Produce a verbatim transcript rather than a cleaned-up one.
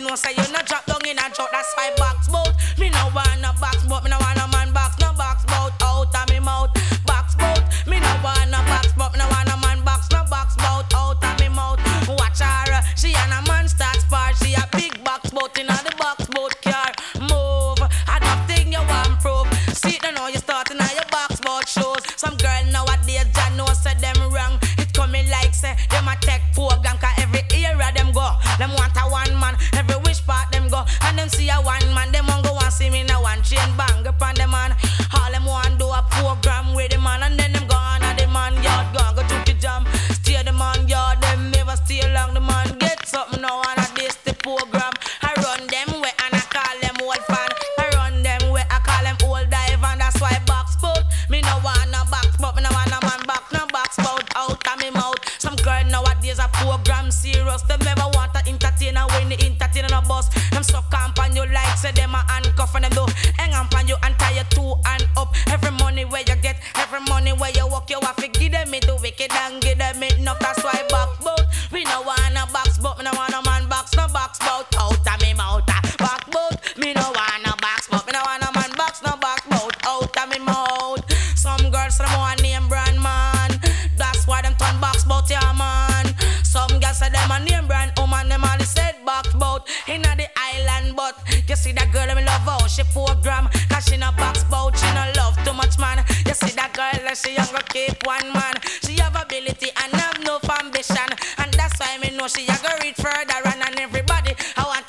know say you no drop down in a truck. That's why box boat. Me no want no box boat. Me no want no man box. No box boat out of me mouth. Box boat. Me no want no box boat. Me no want no man box. No box boat out of me mouth. Watch her. She and a man start spar. She a big box boat in the box boat car. Move. I don't think you want proof. See it now you starting on your box boat shows. Some girl nowadays I know say them wrong. It coming like say them a tech program. Cause every area them go. Them want a one man. Every which part them go. And them see a one man. Them want go and see me now one chain bang upon the man. All them want do a program with the man. And then them go on at the man yard. Go and go to the jam. Stay the man yard. Them never stay long. The man get something now and at this the program. I run them way and I call them old fan. I run them way I call them old dive. And that's why box boat. Me no want no box boat. Me no want no man box. No box boat out of me mouth. Some girl nowadays a program serious. Them never want to entertain and when they entertain on a bus. Them suck on you like say them a handcuff and them do hang on you and tie you two and up. Every money where you get, every money where you walk, you have to give them it to wicked and give them it enough. That's why box boat. We no want no box boat. Me no want no man box. No box boat out of me mouth. Box boat. Me no want no box boat. Me no want no man box. No box boat out of me mouth. Some girls them want name brand man. That's why them turn box boat, yeah man. Some girls say them a name brand woman. Them all said box boat inna the island, but you see that girl me love how she program. Cause she no box boat, she no love too much man. You see that girl that she young go keep one man. She have ability and have no ambition, and that's why me know she a go reach further on. And everybody I want